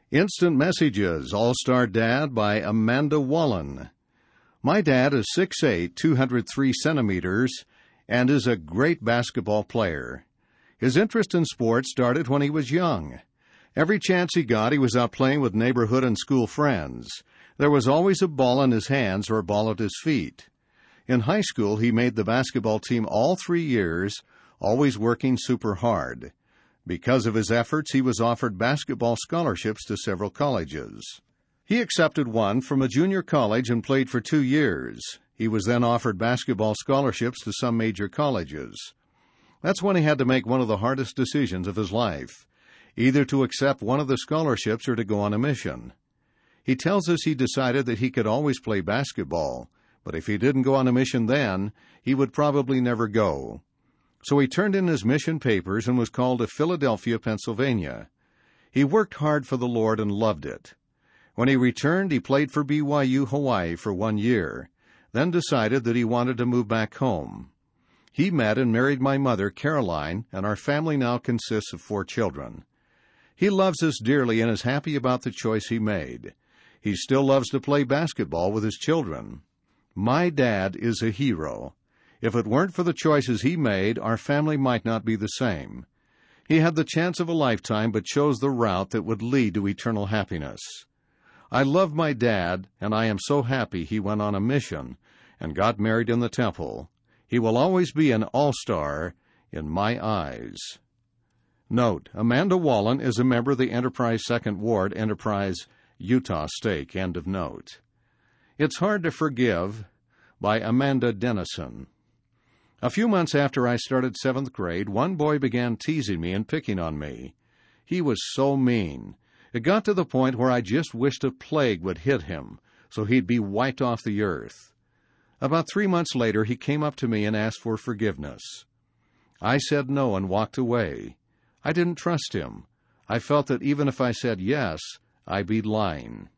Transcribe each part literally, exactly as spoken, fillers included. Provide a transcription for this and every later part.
Instant Messages, All-Star Dad by Amanda Wallen. My dad is six foot eight, two hundred three centimeters, and is a great basketball player. His interest in sports started when he was young. Every chance he got, he was out playing with neighborhood and school friends. There was always a ball in his hands or a ball at his feet. In high school, he made the basketball team all three years, always working super hard. Because of his efforts, he was offered basketball scholarships to several colleges. He accepted one from a junior college and played for two years. He was then offered basketball scholarships to some major colleges. That's when he had to make one of the hardest decisions of his life, either to accept one of the scholarships or to go on a mission. He tells us he decided that he could always play basketball, but if he didn't go on a mission then, he would probably never go. So he turned in his mission papers and was called to Philadelphia, Pennsylvania. He worked hard for the Lord and loved it. When he returned, he played for B Y U Hawaii for one year, then decided that he wanted to move back home. He met and married my mother, Caroline, and our family now consists of four children. He loves us dearly and is happy about the choice he made. He still loves to play basketball with his children. My dad is a hero. If it weren't for the choices he made, our family might not be the same. He had the chance of a lifetime, but chose the route that would lead to eternal happiness. I love my dad, and I am so happy he went on a mission and got married in the temple. He will always be an all-star in my eyes. Note, Amanda Wallen is a member of the Enterprise Second Ward, Enterprise, Utah Stake. End of note. It's Hard to Forgive by Amanda Dennison. A few months after I started seventh grade, one boy began teasing me and picking on me. He was so mean. It got to the point where I just wished a plague would hit him, so he'd be wiped off the earth. About three months later, he came up to me and asked for forgiveness. I said no and walked away. I didn't trust him. I felt that even if I said yes, I'd be lying.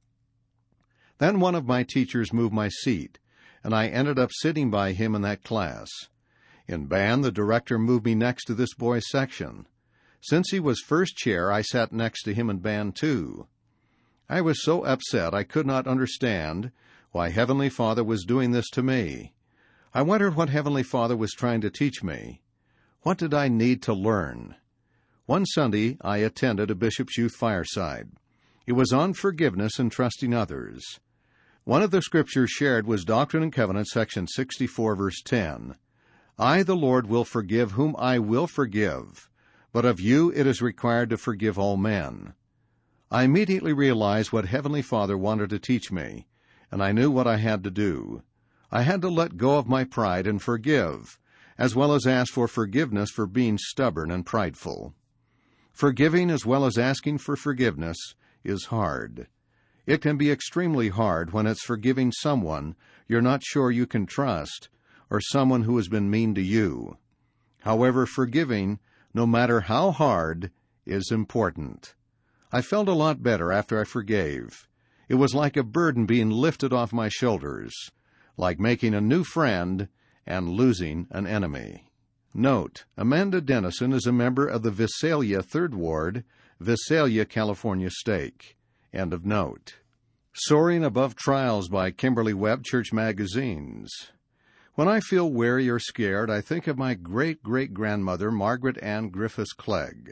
Then one of my teachers moved my seat, and I ended up sitting by him in that class. In band, the director moved me next to this boy's section. Since he was first chair, I sat next to him in band, too. I was so upset I could not understand why Heavenly Father was doing this to me. I wondered what Heavenly Father was trying to teach me. What did I need to learn? One Sunday, I attended a Bishop's Youth Fireside. It was on forgiveness and trusting others. One of the scriptures shared was Doctrine and Covenants, section sixty-four, verse ten. I, the Lord, will forgive whom I will forgive, but of you it is required to forgive all men. I immediately realized what Heavenly Father wanted to teach me, and I knew what I had to do. I had to let go of my pride and forgive, as well as ask for forgiveness for being stubborn and prideful. Forgiving as well as asking for forgiveness is hard. It can be extremely hard when it's forgiving someone you're not sure you can trust, or someone who has been mean to you. However, forgiving, no matter how hard, is important. I felt a lot better after I forgave. It was like a burden being lifted off my shoulders, like making a new friend and losing an enemy. Note, Amanda Dennison is a member of the Visalia Third Ward, Visalia, California Stake. End of note. Soaring Above Trials by Kimberly Webb, Church Magazines. When I feel weary or scared, I think of my great-great-grandmother, Margaret Ann Griffiths Clegg.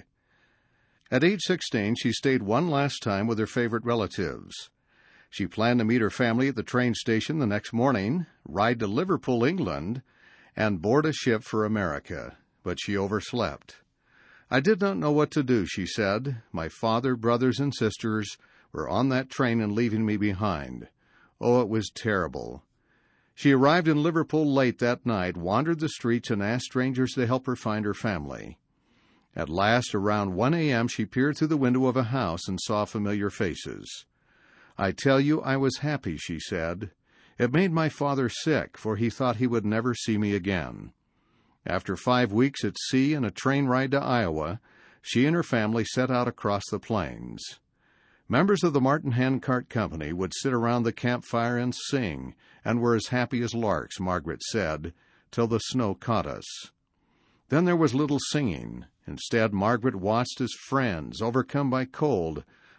At age sixteen, she stayed one last time with her favorite relatives. She planned to meet her family at the train station the next morning, ride to Liverpool, England, and board a ship for America, but she overslept. I did not know what to do, she said. My father, brothers, and sisters were on that train and leaving me behind. Oh, it was terrible. She arrived in Liverpool late that night, wandered the streets, and asked strangers to help her find her family. At last, around one a.m., she peered through the window of a house and saw familiar faces. I tell you, I was happy, she said. It made my father sick, for he thought he would never see me again. After five weeks at sea and a train ride to Iowa, she and her family set out across the plains. Members of the Martin Handcart Company would sit around the campfire and sing, and were as happy as larks, Margaret said, till the snow caught us. Then there was little singing. Instead, Margaret watched as friends, overcome by cold,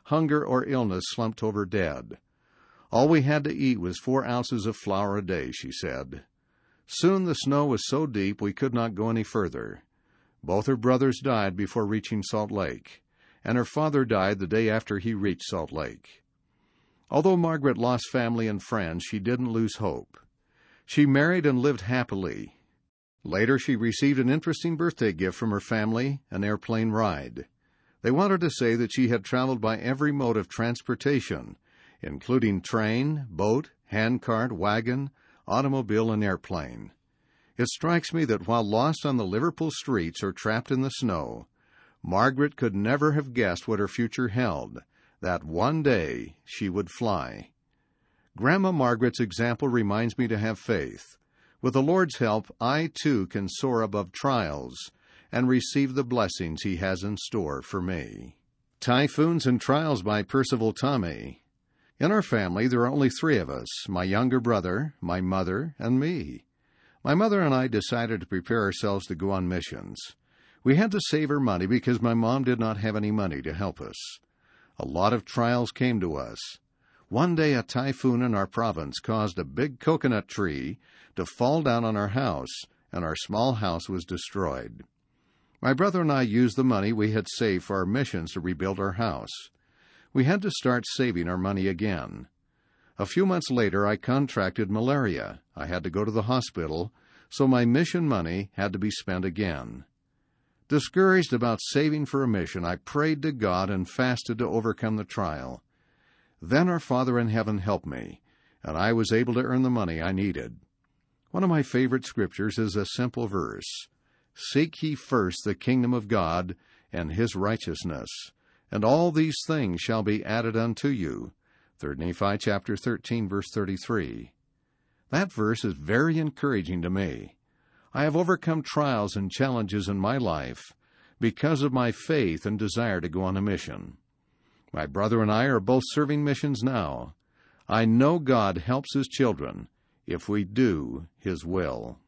hunger or illness slumped over dead. All we had to eat was four ounces of flour a day, she said. Soon the snow was so deep we could not go any further. Both her brothers died before reaching Salt Lake, and her father died the day after he reached Salt Lake. Although Margaret lost family and friends, she didn't lose hope. She married and lived happily. Later, she received an interesting birthday gift from her family, an airplane ride. They wanted to say that she had traveled by every mode of transportation, including train, boat, handcart, wagon, automobile, and airplane. It strikes me that while lost on the Liverpool streets or trapped in the snow, Margaret could never have guessed what her future held, that one day she would fly. Grandma Margaret's example reminds me to have faith. With the Lord's help, I too can soar above trials and receive the blessings He has in store for me. Typhoons and Trials by Percival Tommy. In our family, there are only three of us, my younger brother, my mother, and me. My mother and I decided to prepare ourselves to go on missions. We had to save our money because my mom did not have any money to help us. A lot of trials came to us. One day a typhoon in our province caused a big coconut tree to fall down on our house, and our small house was destroyed. My brother and I used the money we had saved for our missions to rebuild our house. We had to start saving our money again. A few months later, I contracted malaria. I had to go to the hospital, so my mission money had to be spent again. Discouraged about saving for a mission, I prayed to God and fasted to overcome the trial. Then our Father in heaven helped me, and I was able to earn the money I needed. One of my favorite scriptures is a simple verse. Seek ye first the kingdom of God and His righteousness, and all these things shall be added unto you. Third Nephi chapter thirteen, verse thirty-three. That verse is very encouraging to me. I have overcome trials and challenges in my life because of my faith and desire to go on a mission. My brother and I are both serving missions now. I know God helps His children if we do His will.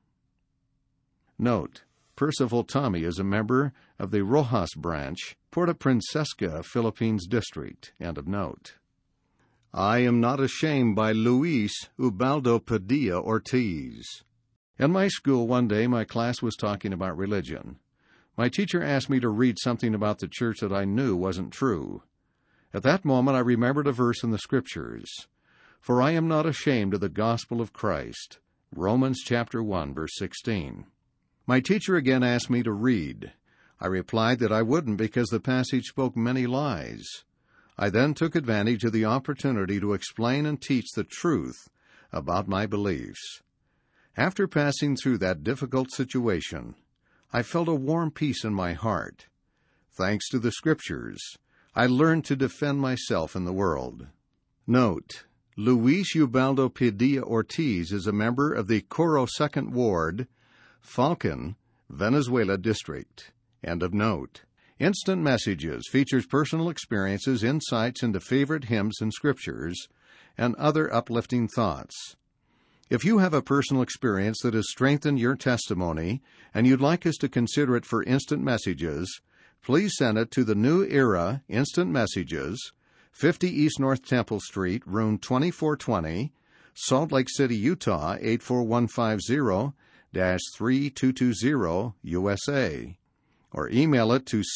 Note, Percival Tommy is a member of the Rojas branch, Puerto Princesa, Philippines district. End of note. I Am Not Ashamed by Luis Ubaldo Padilla Ortiz. In my school one day, my class was talking about religion. My teacher asked me to read something about the church that I knew wasn't true. At that moment, I remembered a verse in the Scriptures. For I am not ashamed of the gospel of Christ. Romans chapter one, verse sixteen. My teacher again asked me to read. I replied that I wouldn't because the passage spoke many lies. I then took advantage of the opportunity to explain and teach the truth about my beliefs. After passing through that difficult situation, I felt a warm peace in my heart. Thanks to the Scriptures, I learned to defend myself in the world. Note, Luis Ubaldo Padilla Ortiz is a member of the Coro Second Ward, Falcon, Venezuela District. End of note. Instant Messages features personal experiences, insights into favorite hymns and scriptures, and other uplifting thoughts. If you have a personal experience that has strengthened your testimony and you'd like us to consider it for Instant Messages, please send it to the New Era Instant Messages, fifty East North Temple Street, room twenty-four twenty, Salt Lake City, Utah, eight four one five zero dash three two two zero, U S A, or email it to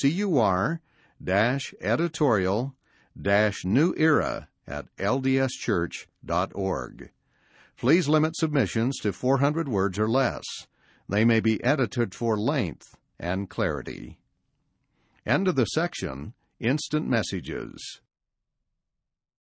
cur-editorial-newera at l d s church dot org. Please limit submissions to four hundred words or less. They may be edited for length and clarity. End of the section, Instant Messages.